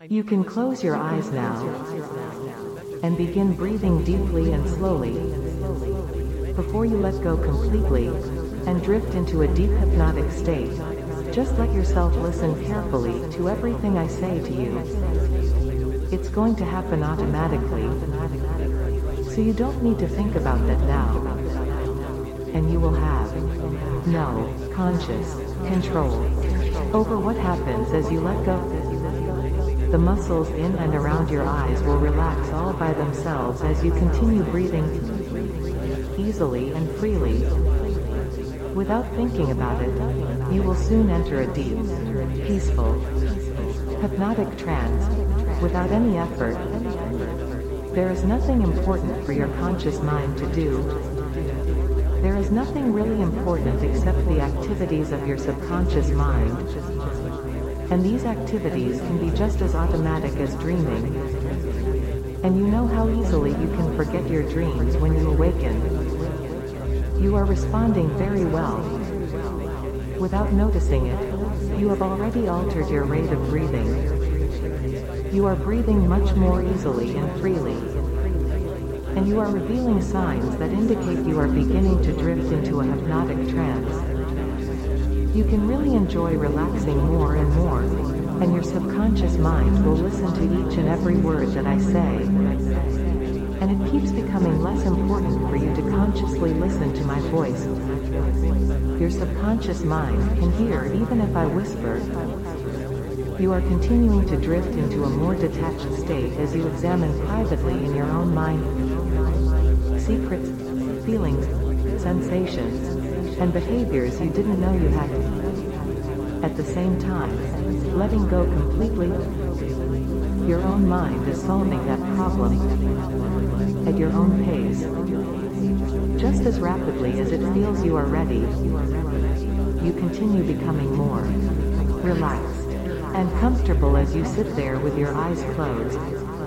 You can close your eyes now and begin breathing deeply and slowly before you let go completely and drift into a deep hypnotic state. Just let yourself listen carefully to everything I say to you. It's going to happen automatically, so you don't need to think about that now. And you will have no conscious control over what happens as you let go. The muscles in and around your eyes will relax all by themselves as you continue breathing easily and freely. Without thinking about it, you will soon enter a deep, peaceful, hypnotic trance, without any effort. There is nothing important for your conscious mind to do. There is nothing really important except the activities of your subconscious mind. And these activities can be just as automatic as dreaming. And you know how easily you can forget your dreams when you awaken. You are responding very well. Without noticing it, you have already altered your rate of breathing. You are breathing much more easily and freely. And you are revealing signs that indicate you are beginning to drift into a hypnotic trance. You can really enjoy relaxing more and more, and your subconscious mind will listen to each and every word that I say. And it keeps becoming less important for you to consciously listen to my voice. Your subconscious mind can hear even if I whisper. You are continuing to drift into a more detached state as you examine privately in your own mind secrets, feelings, sensations, and behaviors you didn't know you had. At the same time, letting go completely, your own mind is solving that problem at your own pace. Just as rapidly as it feels you are ready, you continue becoming more relaxed and comfortable as you sit there with your eyes closed.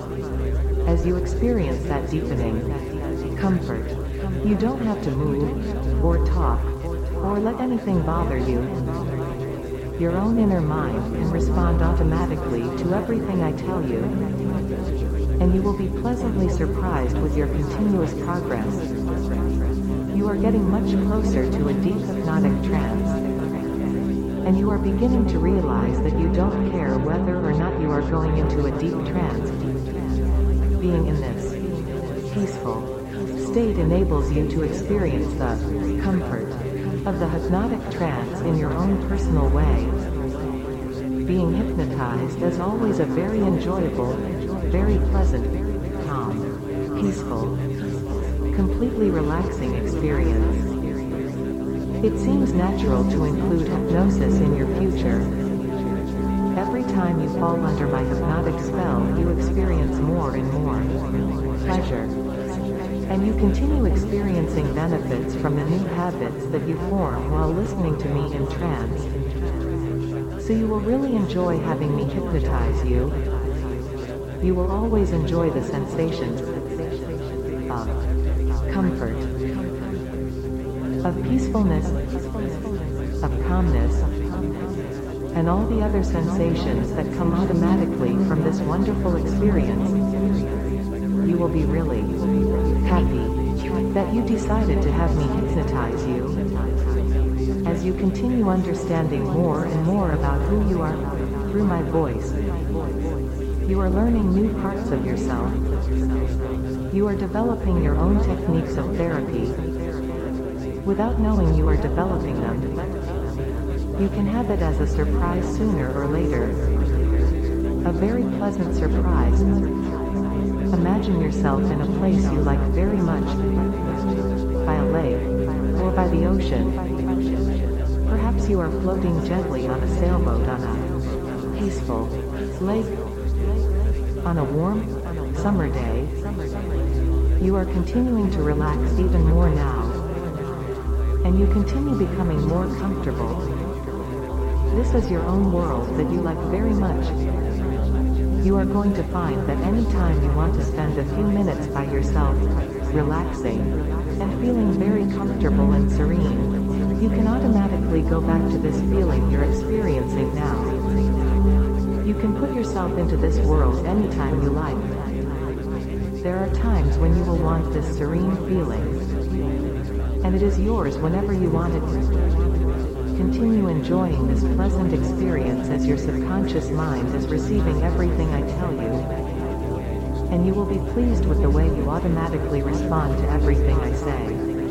As you experience that deepening comfort, you don't have to move, or talk, or let anything bother you. Your own inner mind can respond automatically to everything I tell you, and you will be pleasantly surprised with your continuous progress. You are getting much closer to a deep hypnotic trance, and you are beginning to realize that you don't care whether or not you are going into a deep trance. Being in this peaceful state enables you to experience the comfort of the hypnotic trance in your own personal way. Being hypnotized is always a very enjoyable, very pleasant, calm, peaceful, completely relaxing experience. It seems natural to include hypnosis in your future. Every time you fall under my hypnotic spell, you experience more and more pleasure. And you continue experiencing benefits from the new habits that you form while listening to me in trance. So you will really enjoy having me hypnotize you. You will always enjoy the sensations of comfort, of peacefulness, of calmness, and all the other sensations that come automatically from this wonderful experience. You will be really happy that you decided to have me hypnotize you. As you continue understanding more and more about who you are through my voice, you are learning new parts of yourself. You are developing your own techniques of therapy. Without knowing you are developing them, you can have it as a surprise sooner or later. A very pleasant surprise. Imagine yourself in a place you like very much, by a lake, or by the ocean. Perhaps you are floating gently on a sailboat on a peaceful lake. On a warm, summer day, you are continuing to relax even more now, and you continue becoming more comfortable. This is your own world that you like very much. You are going to find that any time you want to spend a few minutes by yourself, relaxing, and feeling very comfortable and serene, you can automatically go back to this feeling you're experiencing now. You can put yourself into this world anytime you like. There are times when you will want this serene feeling, and it is yours whenever you want it. Continue enjoying this pleasant experience as your subconscious mind is receiving everything I tell you, and you will be pleased with the way you automatically respond to everything I say.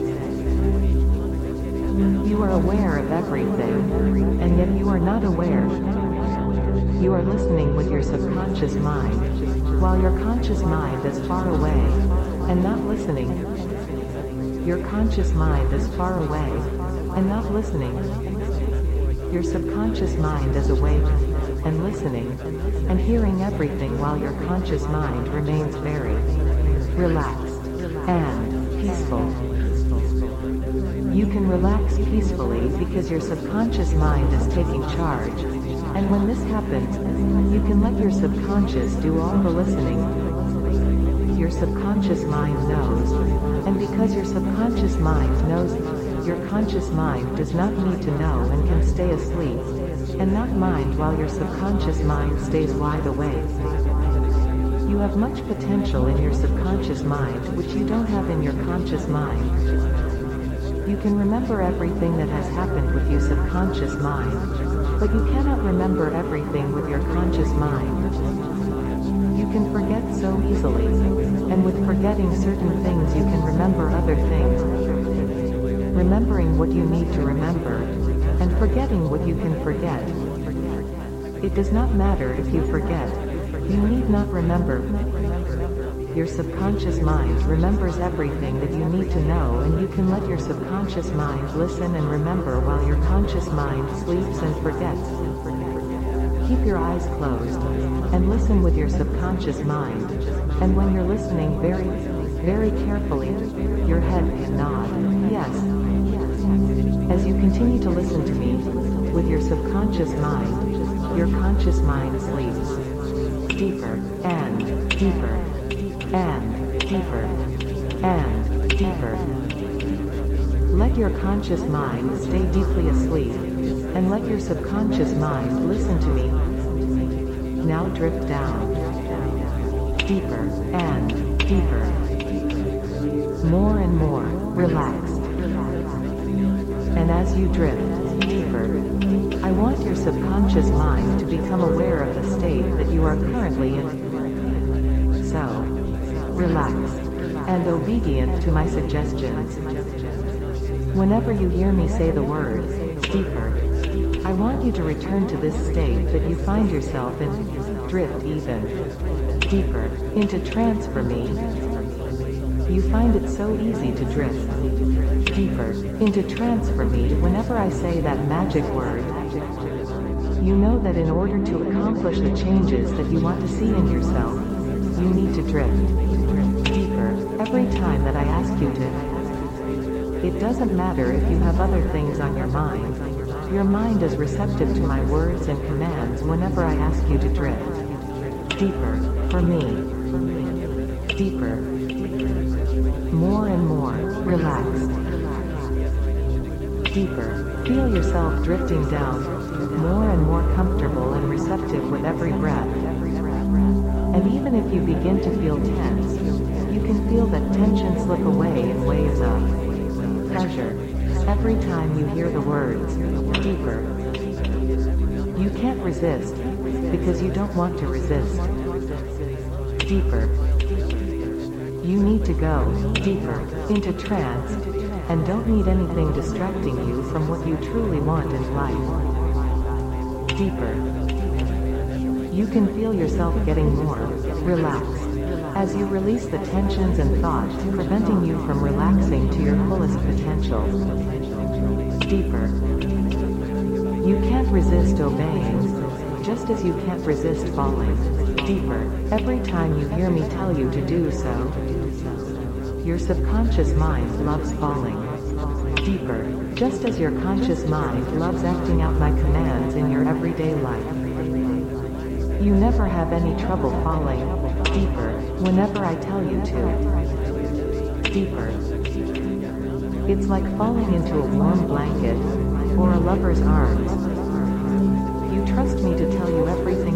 You are aware of everything, and yet you are not aware. You are listening with your subconscious mind, while your conscious mind is far away, and not listening. Your conscious mind is far away, and not listening. Your subconscious mind is awake, and listening, and hearing everything while your conscious mind remains very relaxed and peaceful. You can relax peacefully because your subconscious mind is taking charge, and when this happens, you can let your subconscious do all the listening. Your subconscious mind knows, and because your subconscious mind knows, your conscious mind does not need to know and can stay asleep, and not mind while your subconscious mind stays wide awake. You have much potential in your subconscious mind which you don't have in your conscious mind. You can remember everything that has happened with your subconscious mind, but you cannot remember everything with your conscious mind. You can forget so easily, and with forgetting certain things you can remember other things. Remembering what you need to remember, and forgetting what you can forget. It does not matter if you forget. You need not remember. Your subconscious mind remembers everything that you need to know, and you can let your subconscious mind listen and remember while your conscious mind sleeps and forgets. Keep your eyes closed, and listen with your subconscious mind, and when you're listening very carefully, your head can nod, yes. As you continue to listen to me, with your subconscious mind, your conscious mind sleeps deeper and deeper and deeper and deeper. Let your conscious mind stay deeply asleep, and let your subconscious mind listen to me. Now drift down, deeper and deeper, more and more relaxed. And as you drift deeper, I want your subconscious mind to become aware of the state that you are currently in. So, relaxed and obedient to my suggestions. Whenever you hear me say the words, deeper, I want you to return to this state that you find yourself in. Drift even deeper into trance for me. You find it so easy to drift deeper into trance for me whenever I say that magic word. You know that in order to accomplish the changes that you want to see in yourself, you need to drift deeper every time that I ask you to. It doesn't matter if you have other things on your mind. Your mind is receptive to my words and commands whenever I ask you to drift deeper for me. Deeper. More and more relaxed. Deeper. Feel yourself drifting down, more and more comfortable and receptive with every breath. And even if you begin to feel tense, you can feel that tension slip away in waves of pleasure every time you hear the words, deeper. You can't resist, because you don't want to resist. Deeper. You need to go deeper into trance, and don't need anything distracting you from what you truly want in life. Deeper. You can feel yourself getting more relaxed as you release the tensions and thoughts preventing you from relaxing to your fullest potential. Deeper. You can't resist obeying, just as you can't resist falling. Deeper. Every time you hear me tell you to do so, your subconscious mind loves falling. Deeper. Just as your conscious mind loves acting out my commands in your everyday life. You never have any trouble falling deeper whenever I tell you to. Deeper. It's like falling into a warm blanket or a lover's arms. You trust me to tell you everything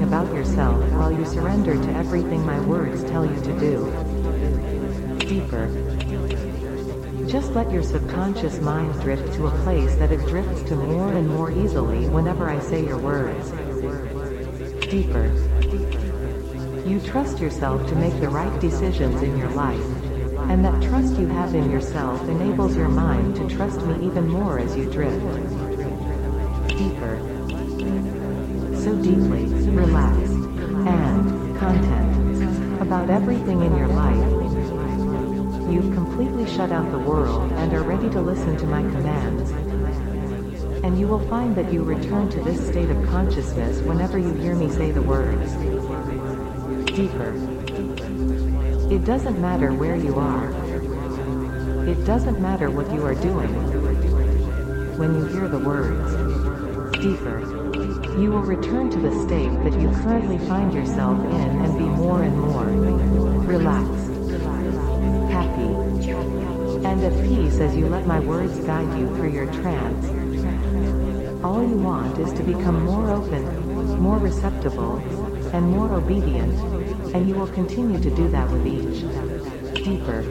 about yourself while you surrender to everything my words tell you to do. Deeper. Just let your subconscious mind drift to a place that it drifts to more and more easily whenever I say your words. Deeper. You trust yourself to make the right decisions in your life, and that trust you have in yourself enables your mind to trust me even more as you drift. Deeper. So deeply, relaxed, and content about everything in your life. You've completely shut out the world and are ready to listen to my commands. And you will find that you return to this state of consciousness whenever you hear me say the words. Deeper. It doesn't matter where you are. It doesn't matter what you are doing. When you hear the words, deeper, you will return to the state that you currently find yourself in and be more and more relaxed, happy, and at peace as you let my words guide you through your trance. All you want is to become more open, more receptible, and more obedient, and you will continue to do that with each deeper.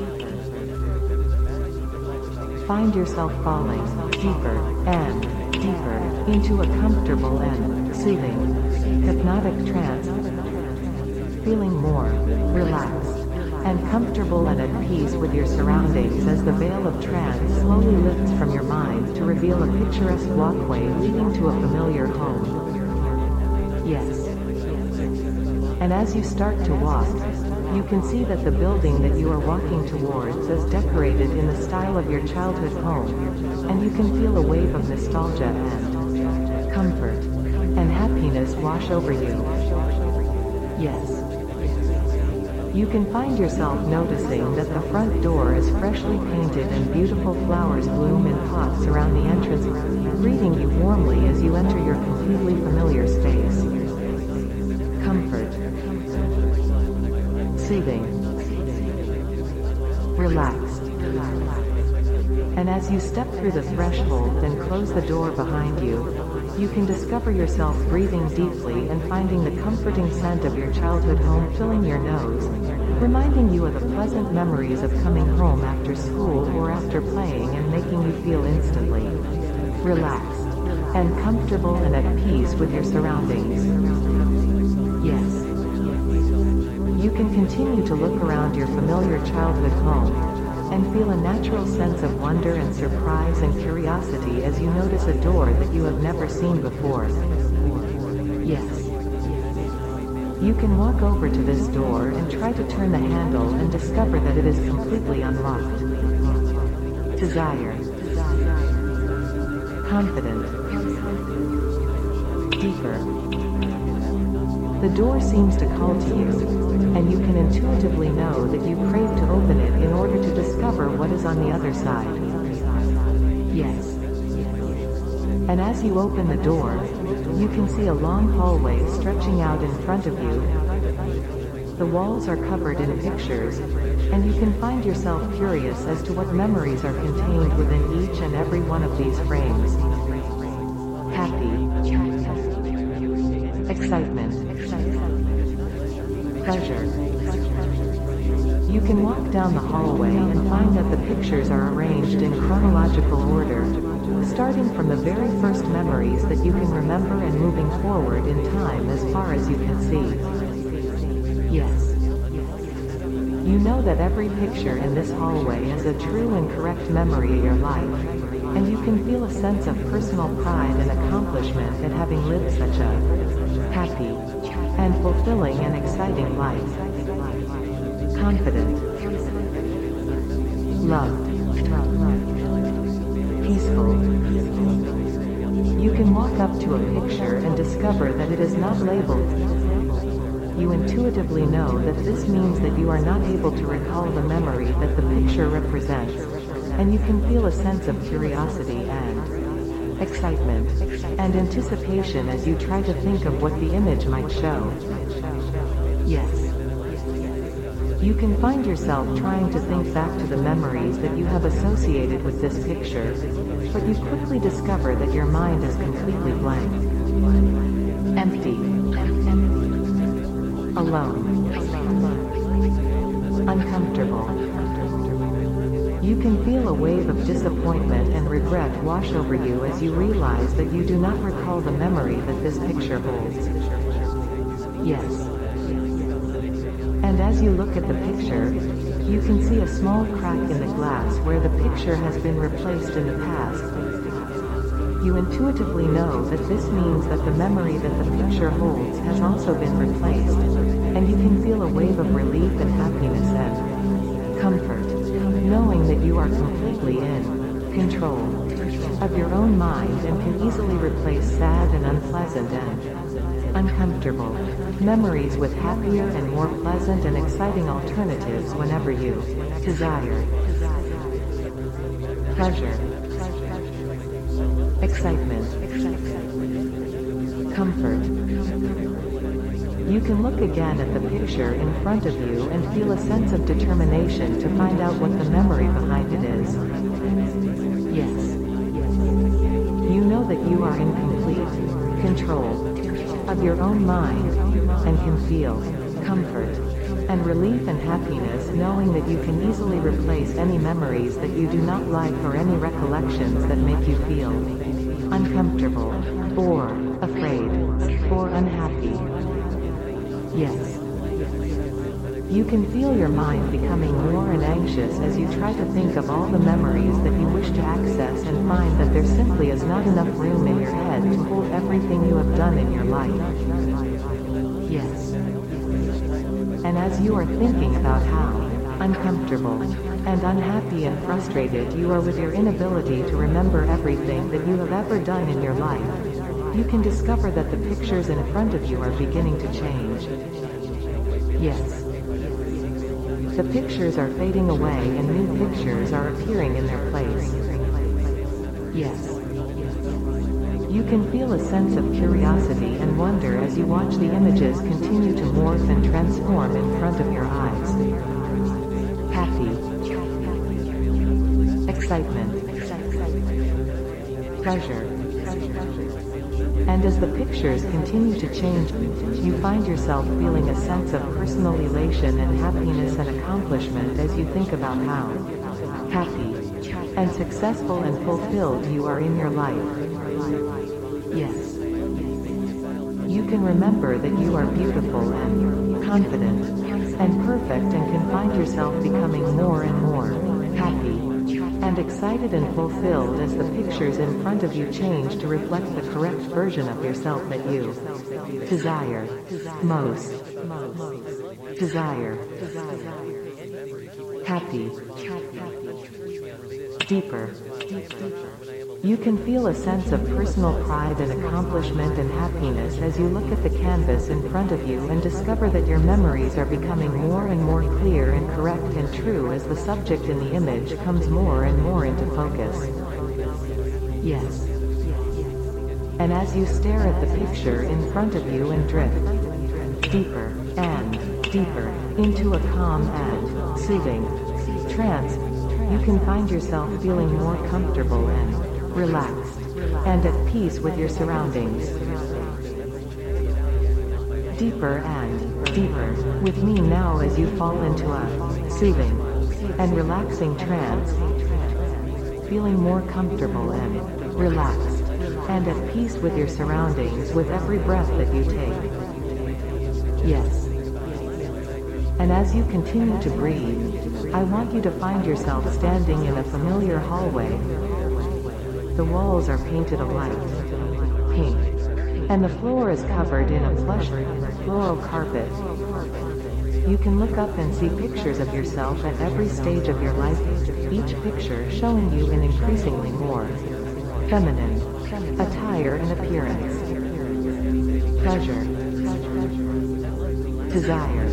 Find yourself falling deeper and deeper into a comfortable and soothing, hypnotic trance, feeling more relaxed and comfortable and at peace with your surroundings as the veil of trance slowly lifts from your mind to reveal a picturesque walkway leading to a familiar home. Yes. And as you start to walk, you can see that the building that you are walking towards is decorated in the style of your childhood home, and you can feel a wave of nostalgia and comfort and happiness wash over you. Yes. You can find yourself noticing that the front door is freshly painted and beautiful flowers bloom in pots around the entrance, greeting you warmly as you enter your completely familiar space. Comfort. Soothing. Relaxed. And as you step through the threshold and close the door behind you, you can discover yourself breathing deeply and finding the comforting scent of your childhood home filling your nose, reminding you of the pleasant memories of coming home after school or after playing and making you feel instantly relaxed and comfortable and at peace with your surroundings. Yes. You can continue to look around your familiar childhood home and feel a natural sense of wonder and surprise and curiosity as you notice a door that you have never seen before. Yes. You can walk over to this door and try to turn the handle and discover that it is completely unlocked. Desire. Confident. Deeper. The door seems to call to you, and you can intuitively know that you crave to open it in order to discover what is on the other side. Yes. And as you open the door, you can see a long hallway stretching out in front of you. The walls are covered in pictures, and you can find yourself curious as to what memories are contained within each and every one of these frames. Happy. Excitement. Pleasure. You can walk down the hallway and find that the pictures are arranged in chronological order, starting from the very first memories that you can remember and moving forward in time as far as you can see. Yes. You know that every picture in this hallway is a true and correct memory of your life, and you can feel a sense of personal pride and accomplishment at having lived such a happy and fulfilling and exciting life. Confident. Loved. Peaceful. You can walk up to a picture and discover that it is not labeled. You intuitively know that this means that you are not able to recall the memory that the picture represents, and you can feel a sense of curiosity and excitement and anticipation as you try to think of what the image might show. Yes. You can find yourself trying to think back to the memories that you have associated with this picture, but you quickly discover that your mind is completely blank. Empty. alone, uncomfortable. You can feel a wave of disappointment and regret wash over you as you realize that you do not recall the memory that this picture holds. Yes. And as you look at the picture, you can see a small crack in the glass where the picture has been replaced in the past. You intuitively know that this means that the memory that the picture holds has also been replaced, and you can feel a wave of relief and happiness and comfort, knowing that you are completely in control of your own mind and can easily replace sad and unpleasant and uncomfortable memories with happier and more pleasant and exciting alternatives whenever you desire. Pleasure, excitement, comfort. You can look again at the picture in front of you and feel a sense of determination to find out what the memory behind it is. Yes. You know that you are in complete control of your own mind and can feel comfort and relief and happiness knowing that you can easily replace any memories that you do not like or any recollections that make you feel uncomfortable or afraid or unhappy. Yes. You can feel your mind becoming more and anxious as you try to think of all the memories that you wish to access and find that there simply is not enough room in your head to hold everything you have done in your life. Yes. And as you are thinking about how uncomfortable and unhappy and frustrated you are with your inability to remember everything that you have ever done in your life, you can discover that the pictures in front of you are beginning to change. Yes. The pictures are fading away and new pictures are appearing in their place. Yes. You can feel a sense of curiosity and wonder as you watch the images continue to morph and transform in front of your eyes. Happy, excitement, pleasure. And as the pictures continue to change, you find yourself feeling a sense of personal elation and happiness and accomplishment as you think about how happy and successful and fulfilled you are in your life. Yes. You can remember that you are beautiful and confident and perfect and can find yourself becoming more and more happy and excited and fulfilled as the pictures in front of you change to reflect the correct version of yourself that you desire most. Desire. Happy. Deeper. You can feel a sense of personal pride and accomplishment and happiness as you look at the canvas in front of you and discover that your memories are becoming more and more clear and correct and true as the subject in the image comes more and more into focus. Yes. And as you stare at the picture in front of you and drift deeper and deeper into a calm and soothing trance, you can find yourself feeling more comfortable and relaxed and at peace with your surroundings. Deeper and deeper with me now as you fall into a soothing and relaxing trance, feeling more comfortable and relaxed and at peace with your surroundings with every breath that you take. Yes. And as you continue to breathe, I want you to find yourself standing in a familiar hallway. The walls are painted a light pink, and the floor is covered in a plush floral carpet. You can look up and see pictures of yourself at every stage of your life, each picture showing you in increasingly more feminine attire and appearance. Pleasure, desire,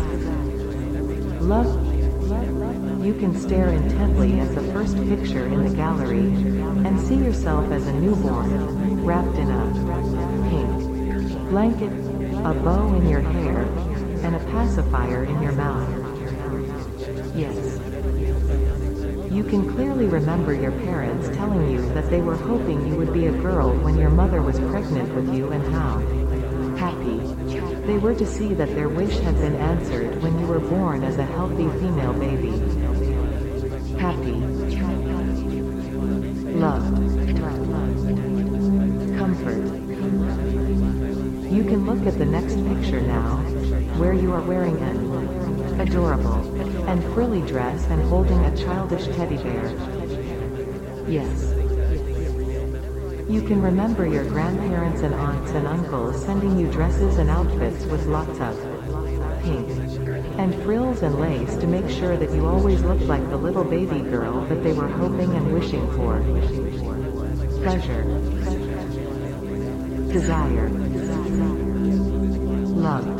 love. You can stare intently at the first picture in the gallery and see yourself as a newborn, wrapped in a pink blanket, a bow in your hair, and a pacifier in your mouth. Yes. You can clearly remember your parents telling you that they were hoping you would be a girl when your mother was pregnant with you and how happy They were to see that their wish had been answered when you were born as a healthy female baby. Happy. Loved. Comfort. You can look at the next picture now, where you are wearing an adorable and frilly dress and holding a childish teddy bear. Yes. You can remember your grandparents and aunts and uncles sending you dresses and outfits with lots of pink and frills and lace to make sure that you always looked like the little baby girl that they were hoping and wishing for. Pleasure. Desire. Loved.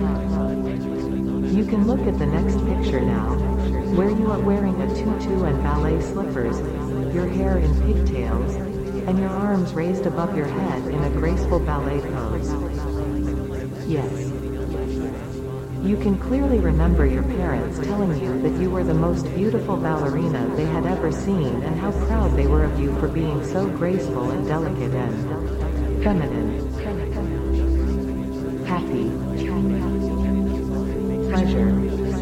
You can look at the next picture now, where you are wearing a tutu and ballet slippers, your hair in pigtails, and your arms raised above your head in a graceful ballet pose. Yes. You can clearly remember your parents telling you that you were the most beautiful ballerina they had ever seen and how proud they were of you for being so graceful and delicate and feminine. Happy. Pleasure.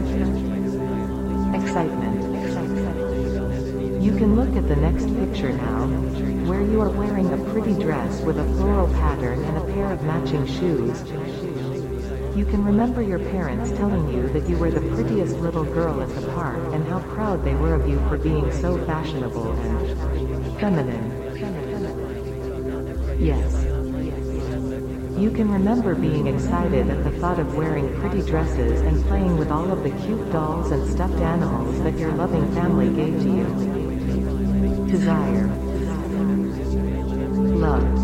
Excitement. You can look at the next picture now, where you are wearing a pretty dress with a floral pattern and a pair of matching shoes. You can remember your parents telling you that you were the prettiest little girl at the park and how proud they were of you for being so fashionable and feminine. Yes. You can remember being excited at the thought of wearing pretty dresses and playing with all of the cute dolls and stuffed animals that your loving family gave to you. Desire. Loved.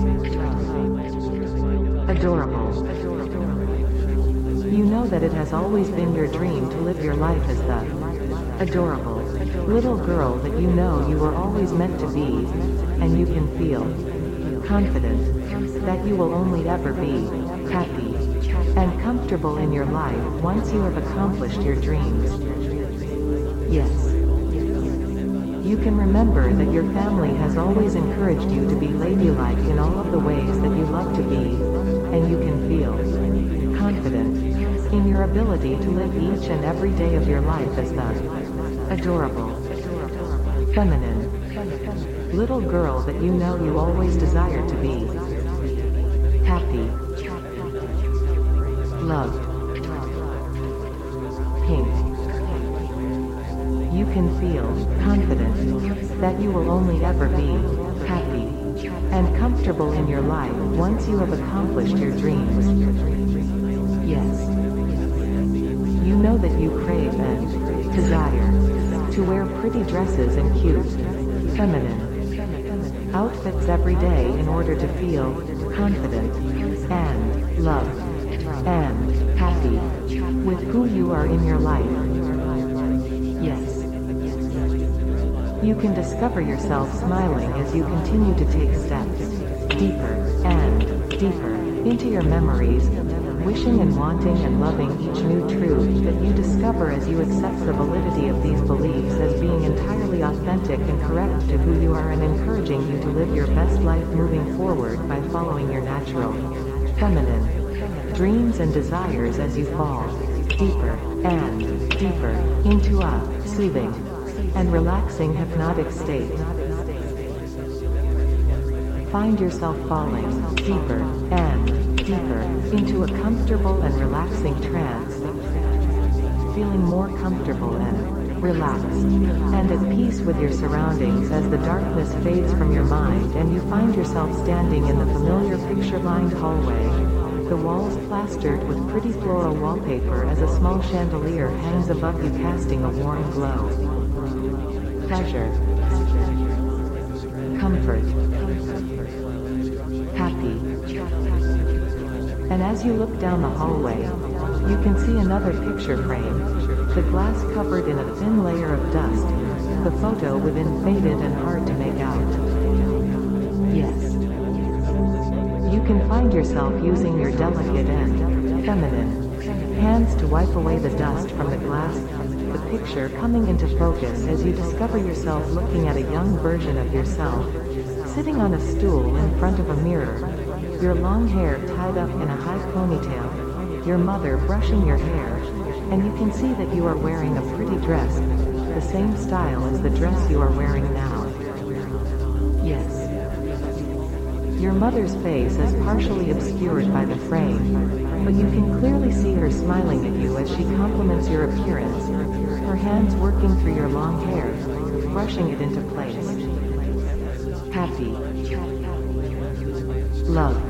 Adorable. You know that it has always been your dream to live your life as the adorable little girl that you know you were always meant to be, and you can feel confident that you will only ever be happy and comfortable in your life once you have accomplished your dreams. Yes. You can remember that your family has always encouraged you to be ladylike in all of the ways that you love to be, and you can feel confident in your ability to live each and every day of your life as the adorable, feminine, little girl that you know you always desired to be. Happy. Loved. Pink. You can feel confident that you will only ever be happy and comfortable in your life once you have accomplished your dreams. Yes. You know that you crave and desire to wear pretty dresses and cute, feminine outfits every day in order to feel confident and loved and happy with who you are in your life. Yes. You can discover yourself smiling as you continue to take steps deeper and deeper into your memories, wishing and wanting and loving each new truth that you discover as you accept the validity of these beliefs as being entirely authentic and correct to who you are, and encouraging you to live your best life moving forward by following your natural, feminine dreams and desires as you fall deeper and deeper into a soothing and relaxing hypnotic state. Find yourself falling deeper and deeper into a comfortable and relaxing trance, feeling more comfortable and relaxed and at peace with your surroundings as the darkness fades from your mind and you find yourself standing in the familiar picture-lined hallway, the walls plastered with pretty floral wallpaper as a small chandelier hangs above you, casting a warm glow. Pleasure. Comfort. Happy. And as you look down the hallway, you can see another picture frame, the glass covered in a thin layer of dust, the photo within faded and hard to make out. Yes. You can find yourself using your delicate and feminine hands to wipe away the dust from the glass, the picture coming into focus as you discover yourself looking at a young version of yourself, sitting on a stool in front of a mirror, your long hair tied up in a high ponytail, your mother brushing your hair, and you can see that you are wearing a pretty dress, the same style as the dress you are wearing now. Yes. Your mother's face is partially obscured by the frame, but you can clearly see her smiling at you as she compliments your appearance, her hands working through your long hair, brushing it into place. Happy. Loved.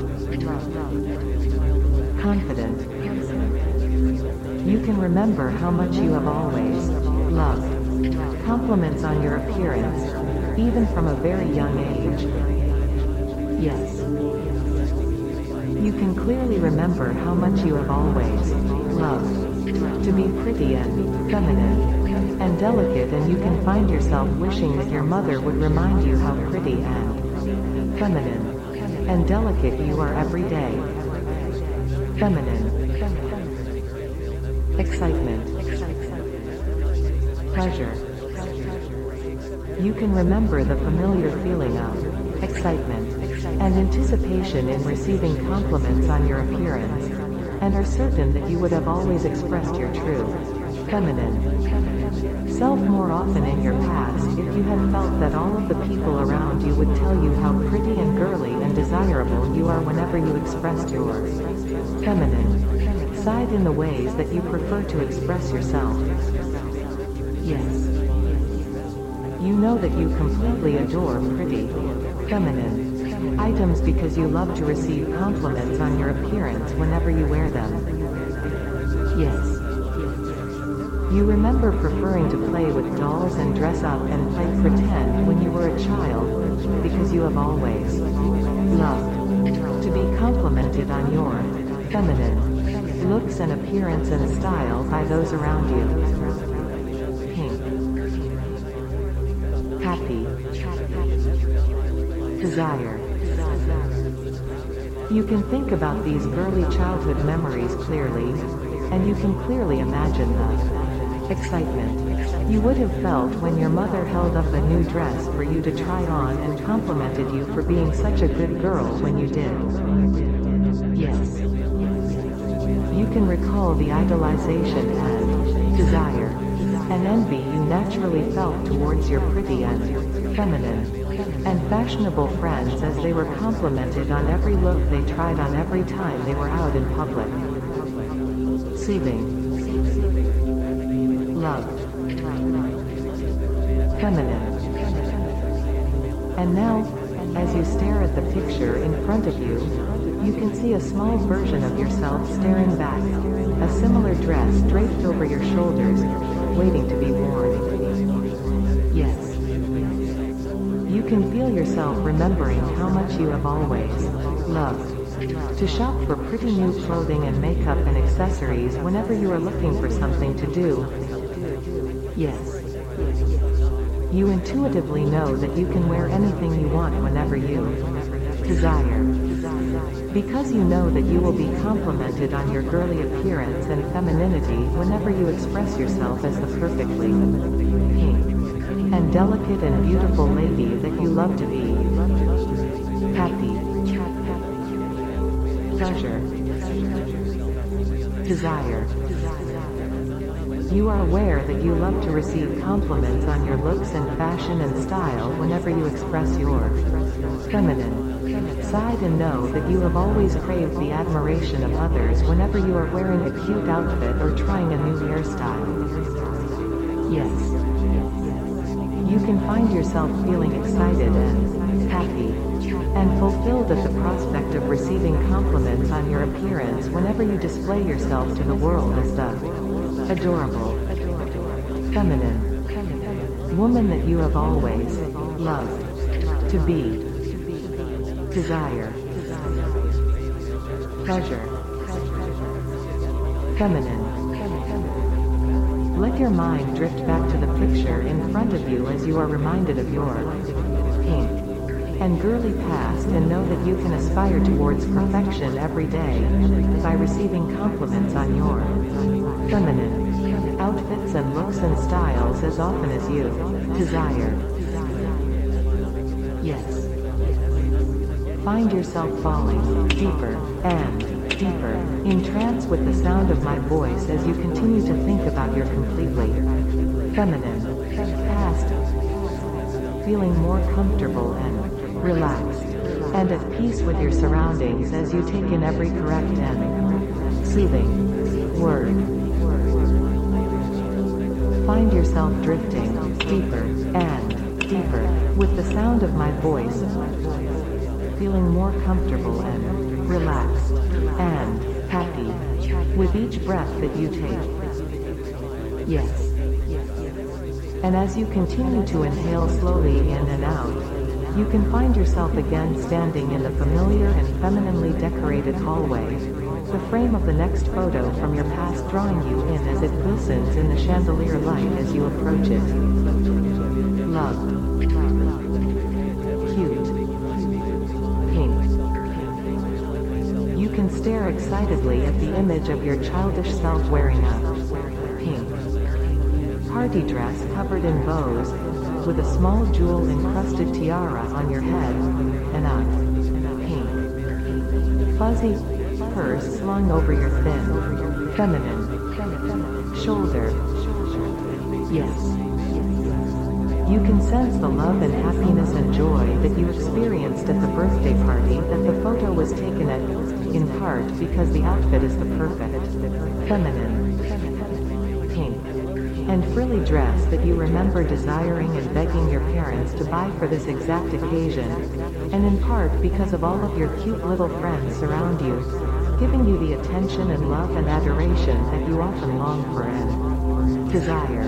Confident. You can remember how much you have always loved. Compliments on your appearance, even from a very young age. Yes. You can clearly remember how much you have always loved to be pretty and feminine and delicate, and you can find yourself wishing that your mother would remind you how pretty and feminine and delicate you are every day. Feminine. Excitement. Pleasure. You can remember the familiar feeling of excitement and anticipation in receiving compliments on your appearance, and are certain that you would have always expressed your true feminine self more often in your past if you had felt that all of the people around you would tell you how pretty and girly and desirable you are whenever you expressed your feminine side in the ways that you prefer to express yourself. Yes. You know that you completely adore pretty, feminine items because you love to receive compliments on your appearance whenever you wear them. Yes. You remember preferring to play with dolls and dress up and play pretend when you were a child, because you have always loved to be complimented on your feminine looks and appearance and style by those around you. Pink. Happy. Desire. You can think about these early childhood memories clearly, and you can clearly imagine the excitement you would have felt when your mother held up a new dress for you to try on and complimented you for being such a good girl when you did. Yes. You can recall the idolization and desire and envy you naturally felt towards your pretty and feminine and fashionable friends as they were complimented on every look they tried on every time they were out in public. Soothing. Loved. Feminine. And now, as you stare at the picture in front of you, you can see a small version of yourself staring back, a similar dress draped over your shoulders, waiting to be worn. Yes. You can feel yourself remembering how much you have always loved to shop for pretty new clothing and makeup and accessories whenever you are looking for something to do. Yes. You intuitively know that you can wear anything you want whenever you desire, because you know that you will be complimented on your girly appearance and femininity whenever you express yourself as the perfectly pink and delicate and beautiful lady that you love to be. Happy. Pleasure. Desire. You are aware that you love to receive compliments on your looks and fashion and style whenever you express your feminine side, and know that you have always craved the admiration of others whenever you are wearing a cute outfit or trying a new hairstyle. Yes. You can find yourself feeling excited and happy and fulfilled at the prospect of receiving compliments on your appearance whenever you display yourself to the world as the adorable, feminine woman that you have always loved to be. Desire. Pleasure. Feminine. Let your mind drift back to the picture in front of you as you are reminded of your pink and girly past, and know that you can aspire towards perfection every day by receiving compliments on your feminine outfits and looks and styles as often as you desire. Yes. Find yourself falling deeper and deeper, in trance with the sound of my voice as you continue to think about your completely feminine past, feeling more comfortable and relaxed, and at peace with your surroundings as you take in every correct and soothing word. Find yourself drifting deeper and deeper with the sound of my voice, feeling more comfortable and relaxed and happy with each breath that you take. Yes. And as you continue to inhale slowly in and out, you can find yourself again standing in the familiar and femininely decorated hallway, the frame of the next photo from your past drawing you in as it glistens in the chandelier light as you approach it. Loved. Cute. Pink. You can stare excitedly at the image of your childish self wearing a pink party dress covered in bows, with a small jewel-encrusted tiara on your head, and a pink fuzzy purse slung over your thin, feminine shoulder. Yes. You can sense the love and happiness and joy that you experienced at the birthday party that the photo was taken at, in part because the outfit is the perfect, feminine, pink, and frilly dress that you remember desiring and begging your parents to buy for this exact occasion, and in part because of all of your cute little friends surround you, giving you the attention and love and adoration that you often long for and desire.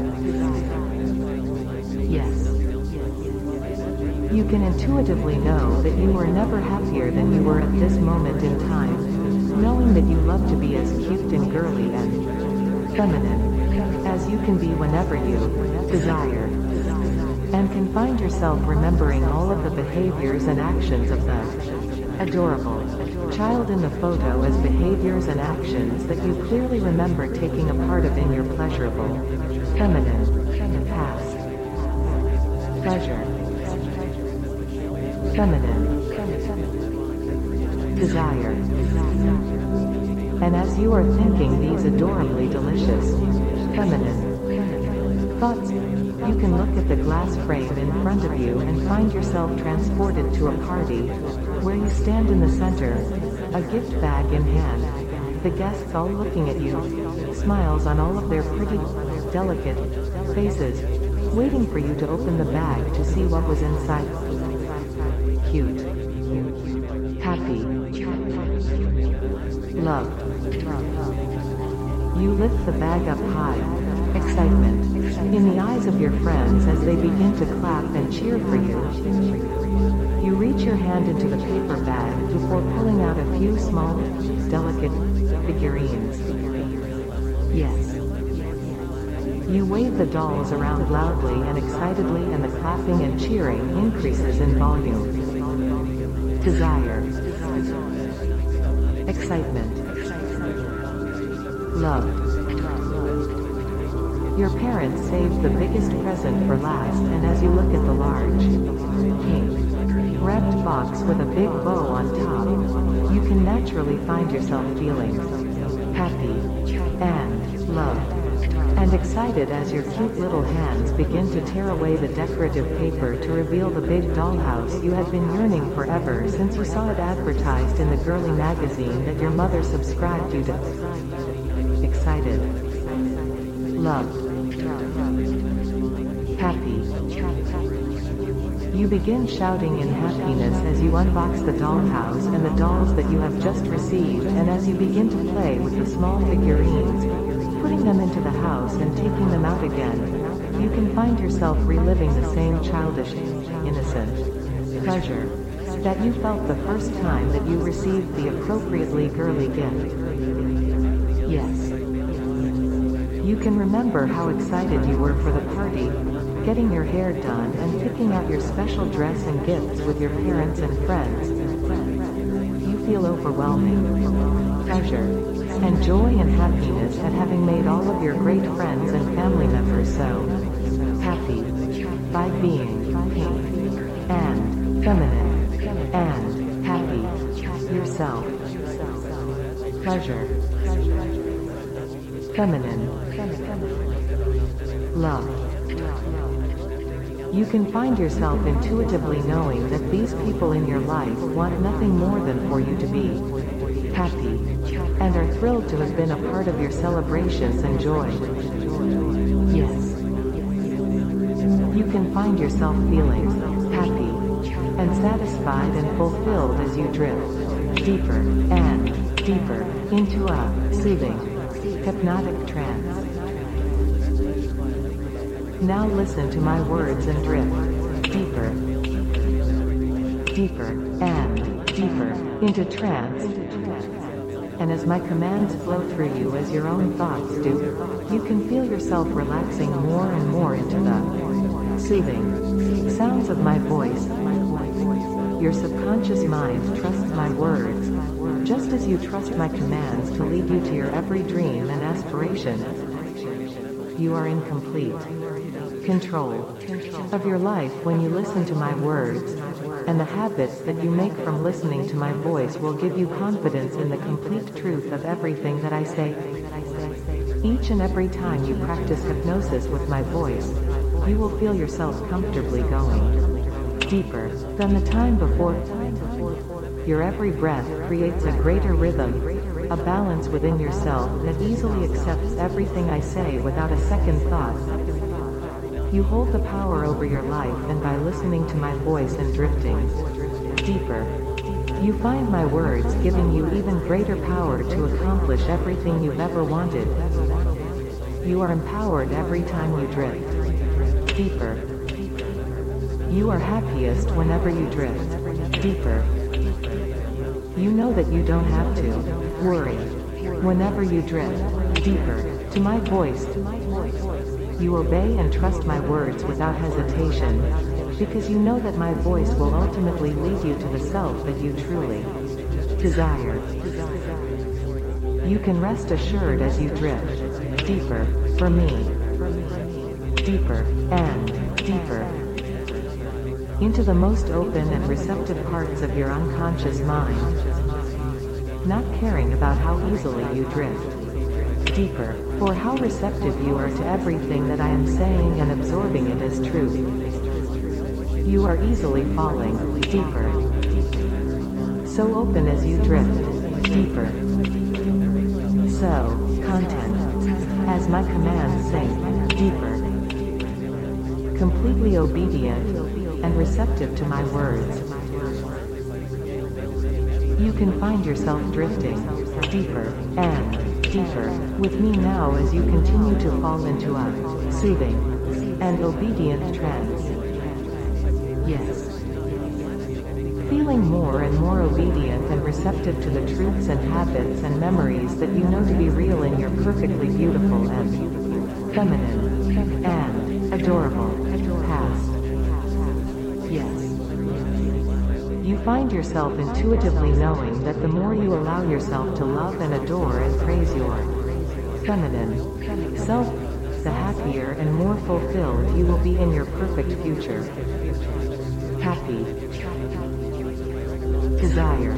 Yes. You can intuitively know that you were never happier than you were at this moment in time, knowing that you love to be as cute and girly and feminine as you can be whenever you desire, and can find yourself remembering all of the behaviors and actions of the adorable child in the photo as behaviors and actions that you clearly remember taking a part of in your pleasurable, feminine past. Pleasure. Feminine. Desire. And as you are thinking these adorably delicious, feminine thoughts, you can look at the glass frame in front of you and find yourself transported to a party, where you stand in the center, a gift bag in hand, the guests all looking at you, smiles on all of their pretty, delicate faces, waiting for you to open the bag to see what was inside. Cute. Happy. Loved. You lift the bag up high, excitement, in the eyes of your friends as they begin to clap and cheer for you. You reach your hand into the paper bag before pulling out a few small, delicate figurines. Yes. You wave the dolls around loudly and excitedly, and the clapping and cheering increases in volume. Desire. Excitement. Loved. Your parents saved the biggest present for last, and as you look at the large, pink, wrapped box with a big bow on top, you can naturally find yourself feeling happy and loved and excited as your cute little hands begin to tear away the decorative paper to reveal the big dollhouse you had been yearning for ever since you saw it advertised in the girly magazine that your mother subscribed you to. Excited. Loved. Happy. You begin shouting in happiness as you unbox the dollhouse and the dolls that you have just received, and as you begin to play with the small figurines, putting them into the house and taking them out again, you can find yourself reliving the same childish, innocent pleasure that you felt the first time that you received the appropriately girly gift. Yes. You can remember how excited you were for the party, getting your hair done and picking out your special dress and gifts with your parents and friends. You feel overwhelming pleasure and joy and happiness at having made all of your great friends and family members so happy by being pink and feminine and happy yourself. pleasure, feminine, love. You can find yourself intuitively knowing that these people in your life want nothing more than for you to be happy, and are thrilled to have been a part of your celebrations and joy. Yes. You can find yourself feeling happy and satisfied and fulfilled as you drift deeper and deeper into a soothing, hypnotic trance. Now listen to my words and drift deeper, deeper, and deeper into trance. And as my commands flow through you as your own thoughts do, you can feel yourself relaxing more and more into the soothing sounds of my voice. Your subconscious mind trusts my words, just as you trust my commands to lead you to your every dream and aspiration. You are in complete control of your life when you listen to my words, and the habits that you make from listening to my voice will give you confidence in the complete truth of everything that I say. Each and every time you practice hypnosis with my voice, you will feel yourself comfortably going deeper than the time before. Your every breath creates a greater rhythm, a balance within yourself that easily accepts everything I say without a second thought. You hold the power over your life, and by listening to my voice and drifting deeper, you find my words giving you even greater power to accomplish everything you've ever wanted. You are empowered every time you drift deeper. You are happiest whenever you drift deeper. You know that you don't have to worry whenever you drift deeper to my voice. You obey and trust my words without hesitation, because you know that my voice will ultimately lead you to the self that you truly desire. You can rest assured as you drift deeper for me, deeper and deeper into the most open and receptive parts of your unconscious mind, not caring about how easily you drift deeper, or how receptive you are to everything that I am saying and absorbing it as truth. You are easily falling deeper, so open as you drift deeper, so content as my commands sink deeper, completely obedient and receptive to my words. You can find yourself drifting deeper and deeper with me now as you continue to fall into a soothing and obedient trance. Yes. Feeling more and more obedient and receptive to the truths and habits and memories that you know to be real in your perfectly beautiful and feminine and adorable past. Yes. You find yourself intuitively knowing that the more you allow yourself to love and adore and praise your feminine self, the happier and more fulfilled you will be in your perfect future. Happy, desire,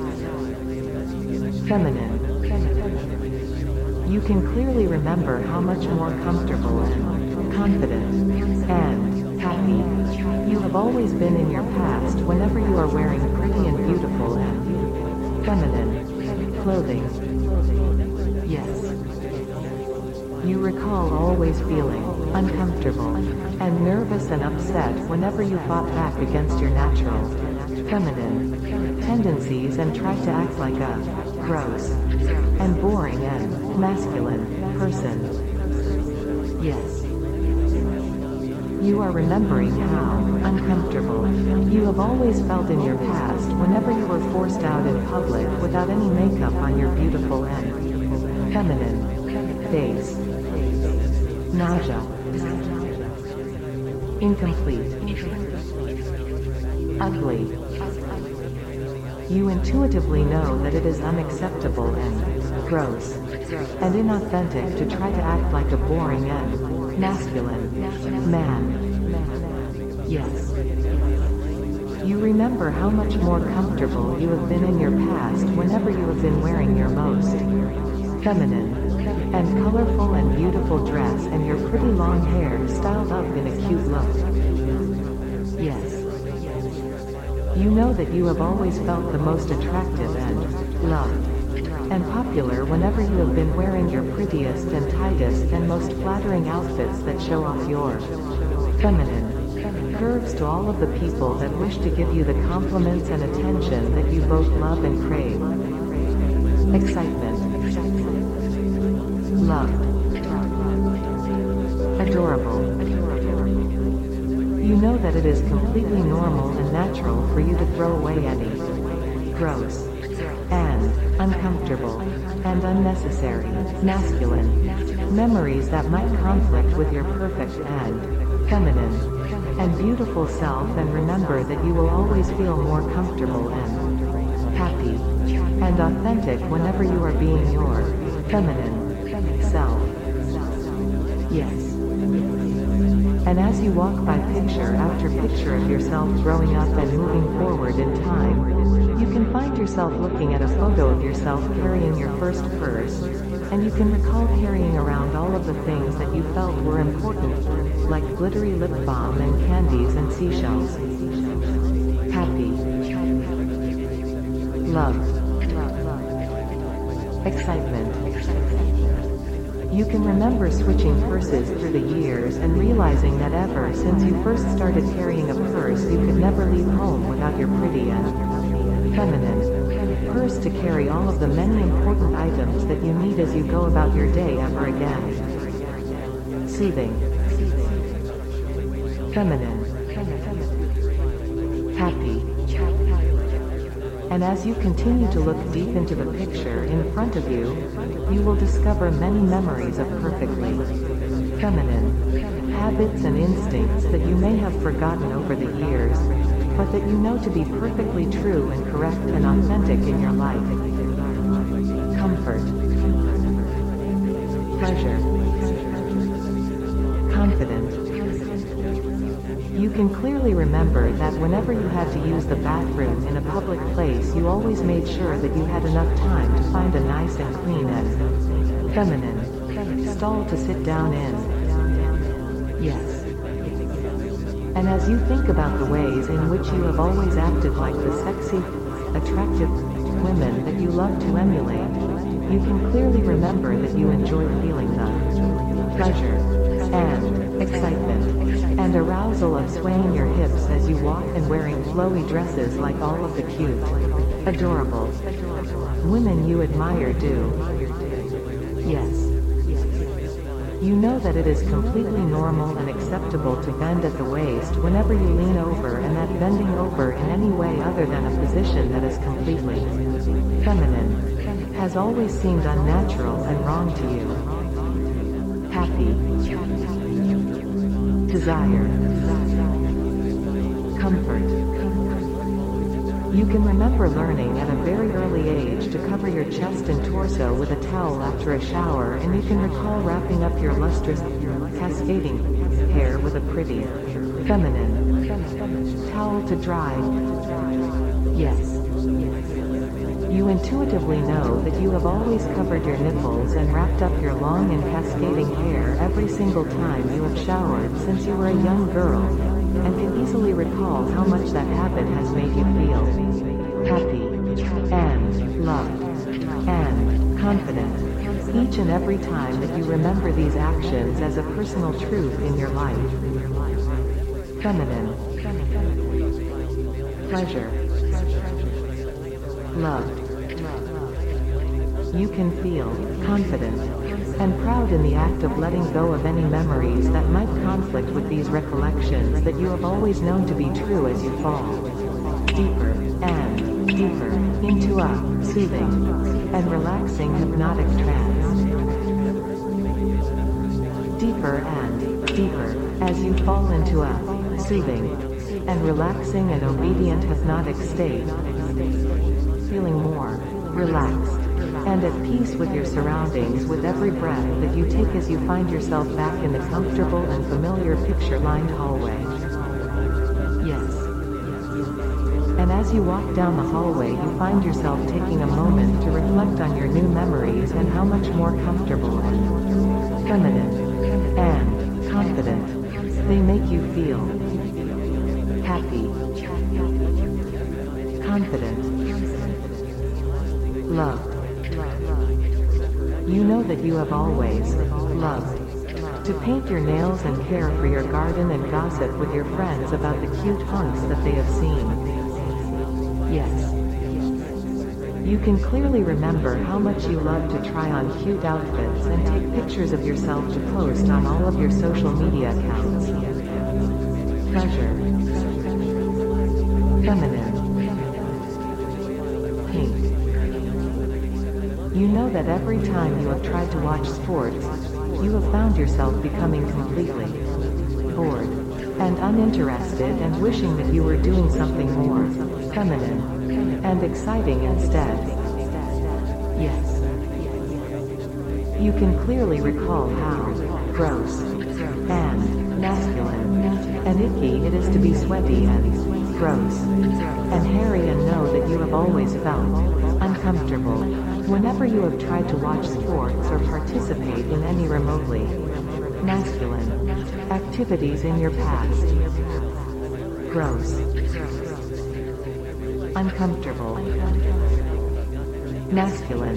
feminine. You can clearly remember how much more comfortable and confident and happy you have always been in your past whenever you are wearing pretty and beautiful and feminine clothing. Yes. You recall always feeling uncomfortable and nervous and upset whenever you fought back against your natural feminine tendencies and tried to act like a gross and boring and masculine person. Yes. You are remembering how uncomfortable you have always felt in your past whenever you were forced out in public without any makeup on your beautiful and feminine face. Nausea. Incomplete. Ugly. You intuitively know that it is unacceptable and gross and inauthentic to try to act like a boring and masculine man. Yes. You remember how much more comfortable you have been in your past whenever you have been wearing your most feminine and colorful and beautiful dress and your pretty long hair styled up in a cute look. Yes. You know that you have always felt the most attractive and loved and popular whenever you have been wearing your prettiest and tightest and most flattering outfits that show off your feminine curves to all of the people that wish to give you the compliments and attention that you both love and crave. Excitement. Loved. Adorable. You know that it is completely normal and natural for you to throw away any gross and uncomfortable and unnecessary masculine memories that might conflict with your perfect and feminine and beautiful self, and remember that you will always feel more comfortable and happy and authentic whenever you are being your feminine self. Yes. And as you walk by picture after picture of yourself growing up and moving forward in time, you can find yourself looking at a photo of yourself carrying your first purse, and you can recall carrying around all of the things that you felt were important, like glittery lip balm and candies and seashells. Happy. Love. Excitement. You can remember switching purses through the years and realizing that ever since you first started carrying a purse you could never leave home without your pretty and feminine purse to carry all of the many important items that you need as you go about your day ever again. Soothing. Feminine. Happy. And as you continue to look deep into the picture in front of you, you will discover many memories of perfectly feminine habits and instincts that you may have forgotten over the years, but that you know to be perfectly true and correct and authentic in your life. Comfort. Pleasure. Confidence. You can clearly remember that whenever you had to use the bathroom in a public place you always made sure that you had enough time to find a nice and clean and feminine stall to sit down in. Yes. And as you think about the ways in which you have always acted like the sexy, attractive women that you love to emulate, you can clearly remember that you enjoy feeling the pleasure and excitement and arousal of swaying your hips as you walk and wearing flowy dresses like all of the cute, adorable women you admire do. Yes. You know that it is completely normal and acceptable to bend at the waist whenever you lean over, and that bending over in any way other than a position that is completely feminine has always seemed unnatural and wrong to you. Happy. Desire. Comfort. You can remember learning at a very early age to cover your chest and torso with a towel after a shower, and you can recall wrapping up your lustrous, cascading hair with a pretty, feminine towel to dry. Yes. You intuitively know that you have always covered your nipples and wrapped up your long and cascading hair every single time you have showered since you were a young girl, and can easily recall how much that habit has made you feel happy and loved and confident each and every time that you remember these actions as a personal truth in your life. Feminine. Pleasure. Loved. You can feel confident and proud in the act of letting go of any memories that might conflict with these recollections that you have always known to be true as you fall deeper and deeper into a soothing and relaxing hypnotic trance. Deeper and deeper as you fall into a soothing and relaxing and obedient hypnotic state, feeling more relaxed and at peace with your surroundings with every breath that you take as you find yourself back in the comfortable and familiar picture-lined hallway. Yes. And as you walk down the hallway, you find yourself taking a moment to reflect on your new memories and how much more comfortable and feminine and confident they make you feel. Happy, confident, loved. You know that you have always loved to paint your nails and care for your garden and gossip with your friends about the cute hunks that they have seen. Yes. You can clearly remember how much you love to try on cute outfits and take pictures of yourself to post on all of your social media accounts. Pleasure. Feminine. Pink. You know that every time you have tried to watch sports, you have found yourself becoming completely bored and uninterested and wishing that you were doing something more feminine and exciting instead. Yes. You can clearly recall how gross and masculine and icky it is to be sweaty and gross and hairy, and know that you have always felt uncomfortable whenever you have tried to watch sports or participate in any remotely masculine activities in your past. Gross. Uncomfortable. Masculine.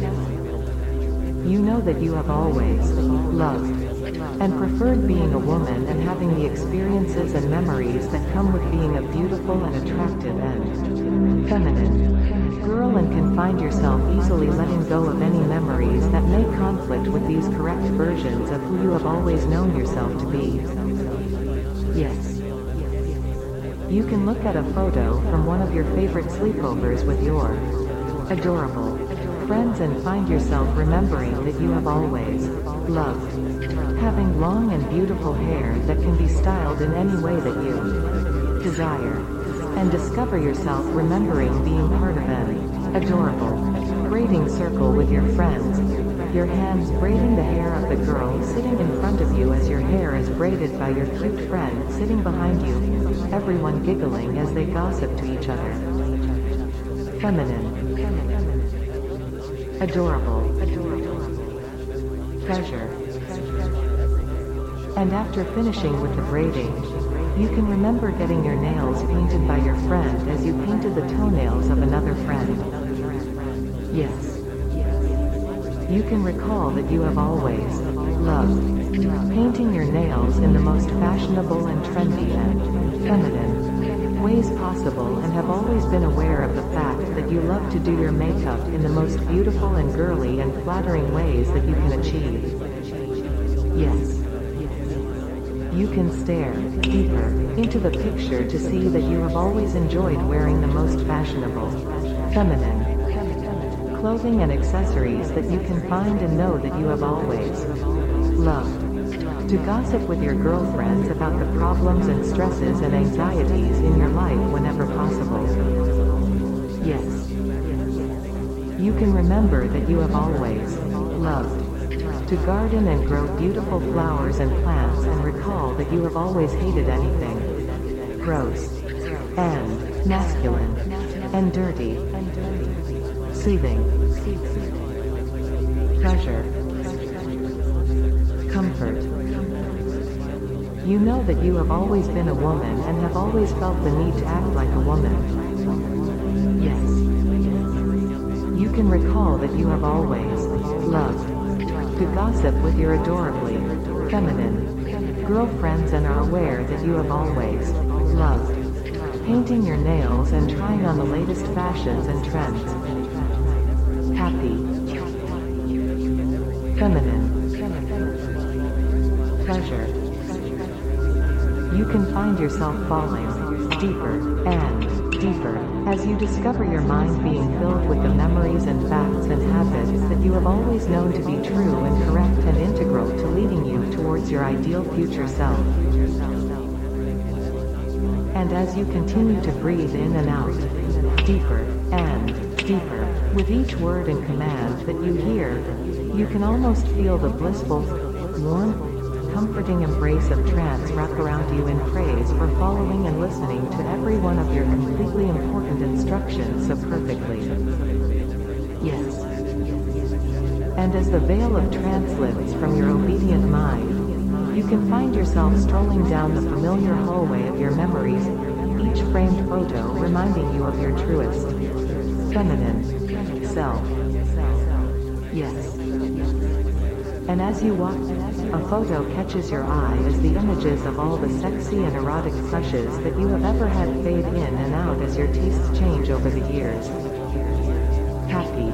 You know that you have always loved and preferred being a woman and having the experiences and memories that come with being a beautiful and attractive and feminine girl, and can find yourself easily letting go of any memories that may conflict with these correct versions of who you have always known yourself to be. Yes. You can look at a photo from one of your favorite sleepovers with your adorable friends and find yourself remembering that you have always loved having long and beautiful hair that can be styled in any way that you desire, and discover yourself remembering being part of an adorable braiding circle with your friends, your hands braiding the hair of the girl sitting in front of you as your hair is braided by your cute friend sitting behind you, everyone giggling as they gossip to each other. Feminine. Adorable. Treasure. And after finishing with the braiding, you can remember getting your nails painted by your friend as you painted the toenails of another friend. Yes. You can recall that you have always loved painting your nails in the most fashionable and trendy and feminine ways possible, and have always been aware of the fact that you love to do your makeup in the most beautiful and girly and flattering ways that you can achieve. Yes. You can stare deeper into the picture to see that you have always enjoyed wearing the most fashionable, feminine clothing and accessories that you can find, and know that you have always loved to gossip with your girlfriends about the problems and stresses and anxieties in your life whenever possible. Yes. You can remember that you have always loved to garden and grow beautiful flowers and plants, and recall that you have always hated anything gross and masculine and dirty. Soothing. Pleasure. Comfort. You know that you have always been a woman and have always felt the need to act like a woman. Yes. You can recall that you have always loved to gossip with your adorably feminine girlfriends, and are aware that you have always loved painting your nails and trying on the latest fashions and trends. Happy. Feminine. Pleasure. You can find yourself falling deeper and deeper as you discover your mind being filled with the memories and facts and habits that you have always known to be true and correct and integral to leading you towards your ideal future self. And as you continue to breathe in and out, deeper and deeper, with each word and command that you hear, you can almost feel the blissful, warm, comforting embrace of trance wrap around you in praise for following and listening to every one of your completely important instructions so perfectly. Yes. And as the veil of trance lifts from your obedient mind, you can find yourself strolling down the familiar hallway of your memories, each framed photo reminding you of your truest, feminine self. Yes. And as you walk, a photo catches your eye as the images of all the sexy and erotic crushes that you have ever had fade in and out as your tastes change over the years. Happy.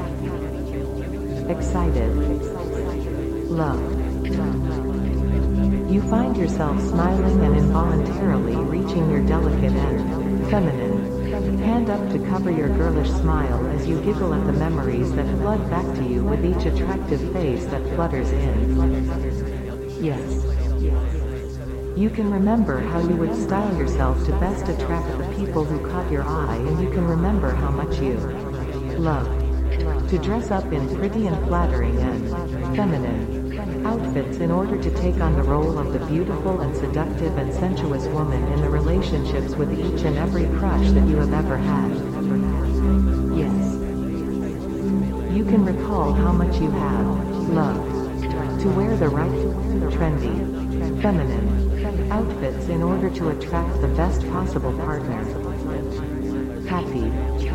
Excited. Loved. You find yourself smiling and involuntarily reaching your delicate and feminine hand up to cover your girlish smile as you giggle at the memories that flood back to you with each attractive face that flutters in. Yes. You can remember how you would style yourself to best attract the people who caught your eye, and you can remember how much you loved to dress up in pretty and flattering and feminine outfits in order to take on the role of the beautiful and seductive and sensuous woman in the relationships with each and every crush that you have ever had. Yes. You can recall how much you have loved to wear the right, trendy, feminine outfits in order to attract the best possible partner. Happy.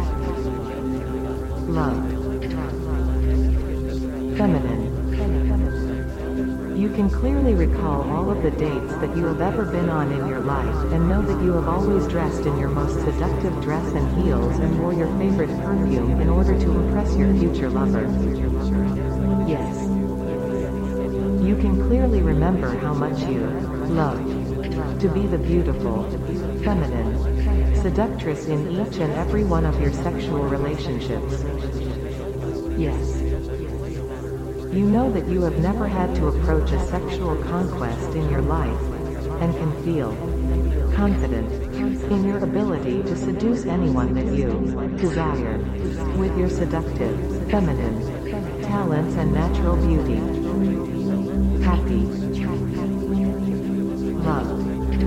Loved. Feminine. You can clearly recall all of the dates that you have ever been on in your life and know that you have always dressed in your most seductive dress and heels and wore your favorite perfume in order to impress your future lover. Yes. You can clearly remember how much you loved to be the beautiful, feminine seductress in each and every one of your sexual relationships. Yes. You know that you have never had to approach a sexual conquest in your life, and can feel confident in your ability to seduce anyone that you desire with your seductive, feminine talents and natural beauty. Happy. Loved.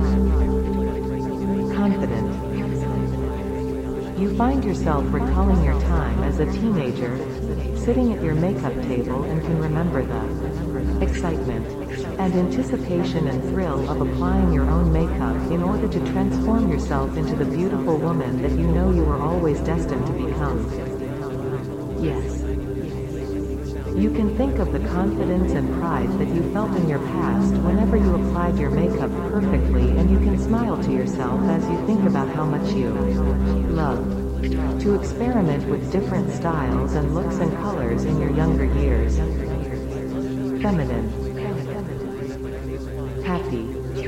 Confident. You find yourself recalling your time as a teenager, sitting at your makeup table, and can remember the excitement and anticipation and thrill of applying your own makeup in order to transform yourself into the beautiful woman that you know you were always destined to become. Yes. You can think of the confidence and pride that you felt in your past whenever you applied your makeup perfectly, and you can smile to yourself as you think about how much you loved to experiment with different styles and looks and colors in your younger years. Feminine. Happy.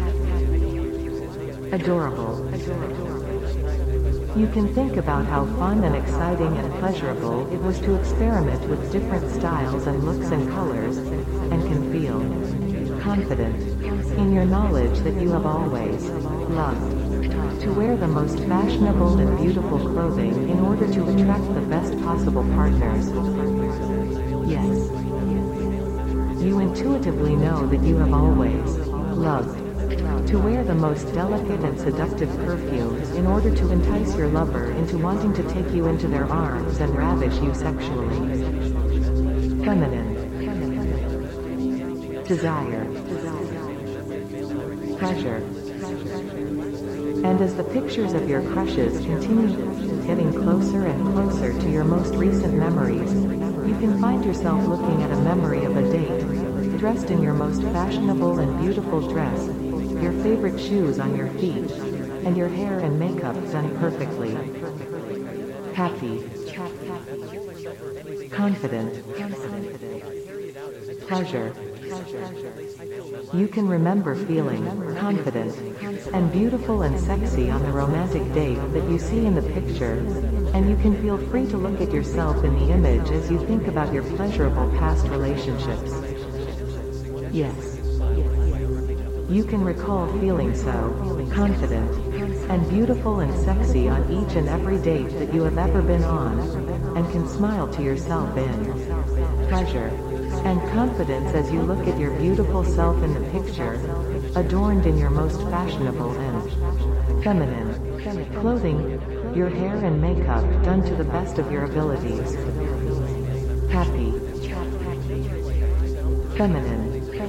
Adorable. You can think about how fun and exciting and pleasurable it was to experiment with different styles and looks and colors, and can feel confident in your knowledge that you have always loved to wear the most fashionable and beautiful clothing in order to attract the best possible partners. Yes. You intuitively know that you have always loved to wear the most delicate and seductive perfumes in order to entice your lover into wanting to take you into their arms and ravish you sexually. Feminine. Desire. Pleasure. And as the pictures of your crushes continue getting closer and closer to your most recent memories, you can find yourself looking at a memory of a date, dressed in your most fashionable and beautiful dress, your favorite shoes on your feet, and your hair and makeup done perfectly. Happy. Confident. Pleasure. You can remember feeling confident and beautiful and sexy on the romantic date that you see in the picture, and you can feel free to look at yourself in the image as you think about your pleasurable past relationships. Yes. You can recall feeling so confident and beautiful and sexy on each and every date that you have ever been on, and can smile to yourself in pleasure. and confidence as you look at your beautiful self in the picture, adorned in your most fashionable and feminine clothing, your hair and makeup done to the best of your abilities. Happy, feminine,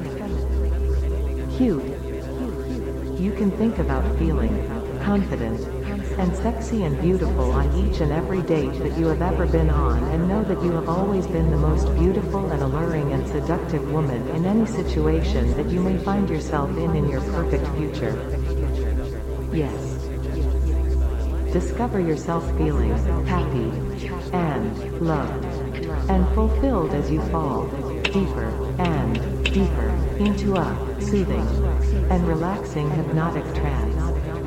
cute. You can think about feeling confident and sexy and beautiful on each and every date that you have ever been on, and know that you have always been the most beautiful and alluring and seductive woman in any situation that you may find yourself in your perfect future. Yes. Discover yourself feeling happy and loved and fulfilled as you fall deeper and deeper into a soothing and relaxing hypnotic trance.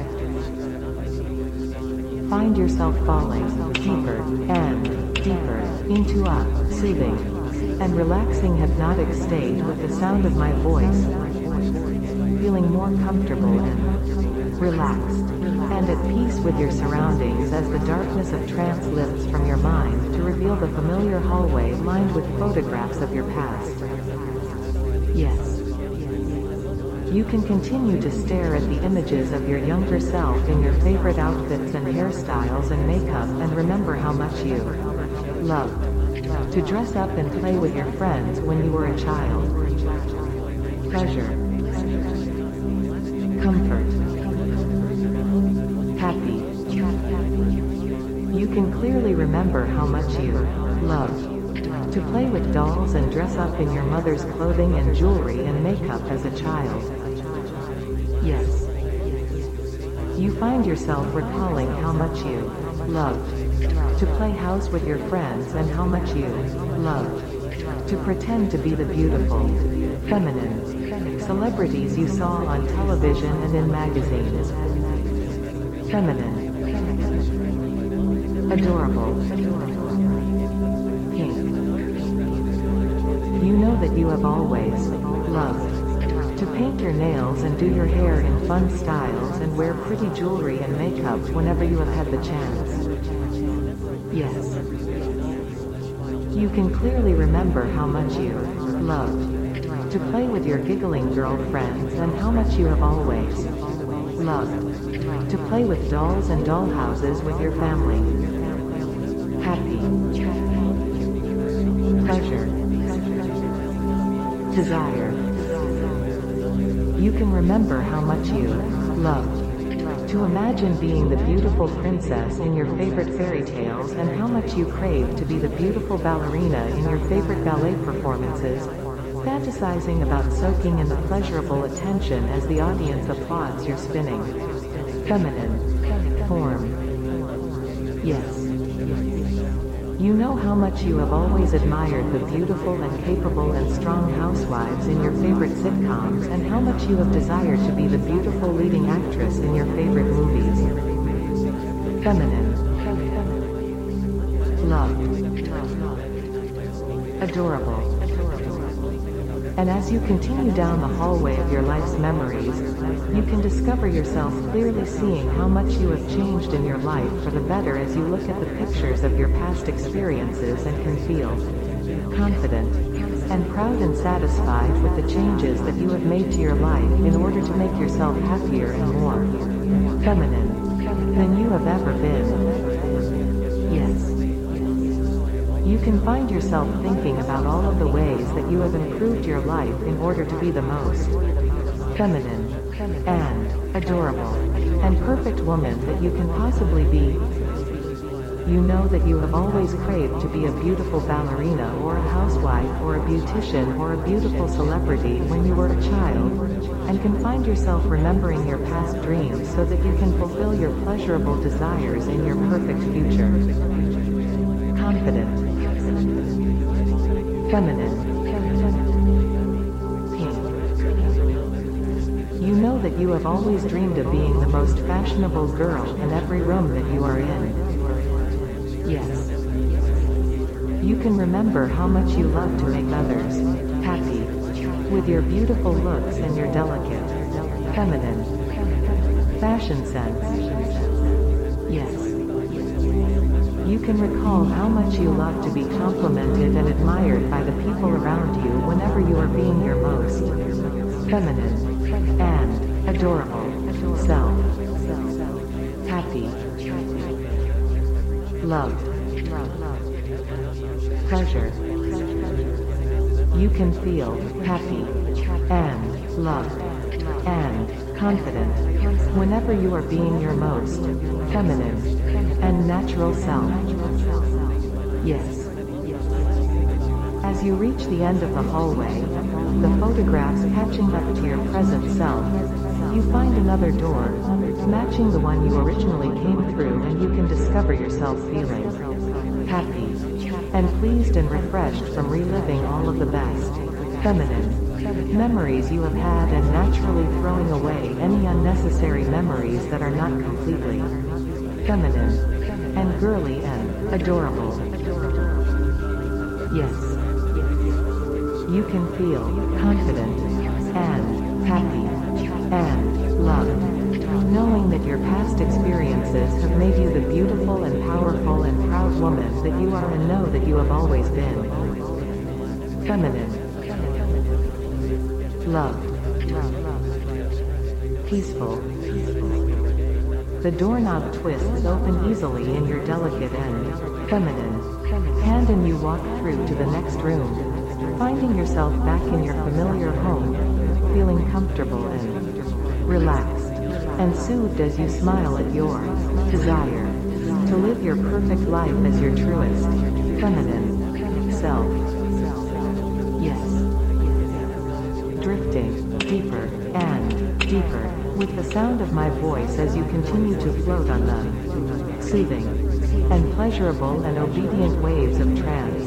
Find yourself falling deeper and deeper into a soothing and relaxing hypnotic state with the sound of my voice, feeling more comfortable and relaxed and at peace with your surroundings as the darkness of trance lifts from your mind to reveal the familiar hallway lined with photographs of your past. Yes. You can continue to stare at the images of your younger self in your favorite outfits and hairstyles and makeup, and remember how much you loved to dress up and play with your friends when you were a child. Pleasure, comfort, happy. You can clearly remember how much you loved to play with dolls and dress up in your mother's clothing and jewelry and makeup as a child. Yes. You find yourself recalling how much you loved to play house with your friends and how much you loved to pretend to be the beautiful, feminine celebrities you saw on television and in magazines. Feminine, adorable, pink. You know that you have always loved to paint your nails and do your hair in fun styles and wear pretty jewelry and makeup whenever you have had the chance. Yes. You can clearly remember how much you loved to play with your giggling girlfriends and how much you have always loved to play with dolls and dollhouses with your family. Happy, pleasure, desire. You can remember how much you loved to imagine being the beautiful princess in your favorite fairy tales and how much you craved to be the beautiful ballerina in your favorite ballet performances, fantasizing about soaking in the pleasurable attention as the audience applauds your spinning feminine form. Yes. You know how much you have always admired the beautiful and capable and strong housewives in your favorite sitcoms and how much you have desired to be the beautiful leading actress in your favorite movies. Feminine, loved, adorable. And as you continue down the hallway of your life's memories, you can discover yourself clearly seeing how much you have changed in your life for the better as you look at the pictures of your past experiences and can feel confident and proud and satisfied with the changes that you have made to your life in order to make yourself happier and more feminine than you have ever been. Yes. You can find yourself thinking about all of the ways that you have improved your life in order to be the most feminine and adorable and perfect woman that you can possibly be. You know that you have always craved to be a beautiful ballerina or a housewife or a beautician or a beautiful celebrity when you were a child, and can find yourself remembering your past dreams so that you can fulfill your pleasurable desires in your perfect future. Confident, feminine, pink. You know that you have always dreamed of being the most fashionable girl in every room that you are in. Yes. You can remember how much you love to make others happy with your beautiful looks and your delicate, feminine fashion sense. Yes. You can recall how much you love to be complimented and admired by the people around you whenever you are being your most feminine and adorable self. Happy, loved, pleasure. You can feel happy and loved and confident whenever you are being your most feminine and natural self. Yes. As you reach the end of the hallway, the photographs catching up to your present self, you find another door, matching the one you originally came through, and you can discover yourself feeling happy and pleased and refreshed from reliving all of the best feminine memories you have had, and naturally throwing away any unnecessary memories that are not completely feminine and girly and adorable. Yes. You can feel confident and happy and loved, knowing that your past experiences have made you the beautiful and powerful and proud woman that you are, and know that you have always been feminine, loved, peaceful. The doorknob twists open easily in your delicate and feminine hand, and you walk through to the next room, finding yourself back in your familiar home, feeling comfortable and relaxed and soothed as you smile at your desire to live your perfect life as your truest feminine self. Yes. Drifting deeper and deeper with the sound of my voice as you continue to float on the soothing and pleasurable and obedient waves of trance.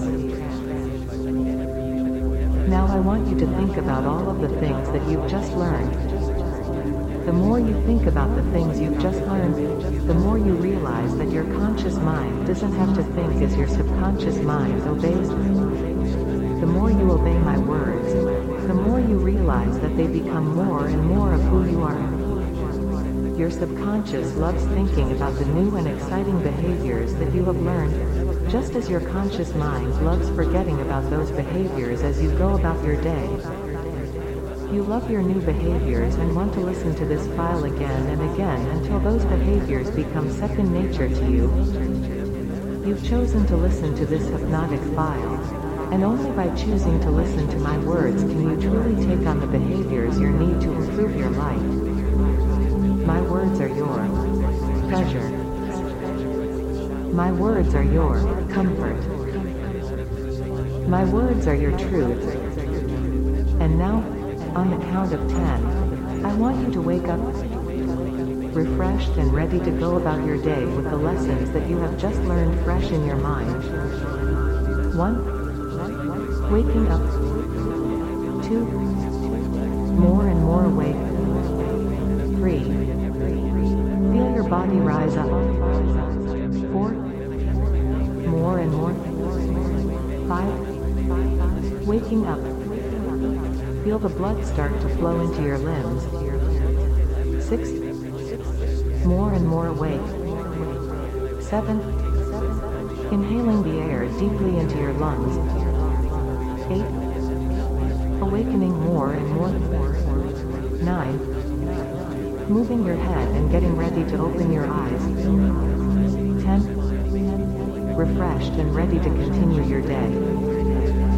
Now I want you to think about all of the things that you've just learned. The more you think about the things you've just learned, the more you realize that your conscious mind doesn't have to think as your subconscious mind obeys them. The more you obey my words, the more you realize that they become more and more of who you are. Your subconscious loves thinking about the new and exciting behaviors that you have learned, just as your conscious mind loves forgetting about those behaviors as you go about your day. You love your new behaviors and want to listen to this file again and again until those behaviors become second nature to you. You've chosen to listen to this hypnotic file, and only by choosing to listen to my words can you truly take on the behaviors you need to improve your life. My words are your pleasure. My words are your comfort. My words are your truth. And now, on the count of 10, I want you to wake up, refreshed and ready to go about your day with the lessons that you have just learned fresh in your mind. 1. Waking up. 2. More and more awake. 3. Feel your body rise up. 4. More and more. 5. Waking up. Feel the blood start to flow into your limbs. 6. More and more awake. 7. Inhaling the air deeply into your lungs. 8. Awakening more and more. 9. Moving your head and getting ready to open your eyes. 10. Refreshed and ready to continue your day.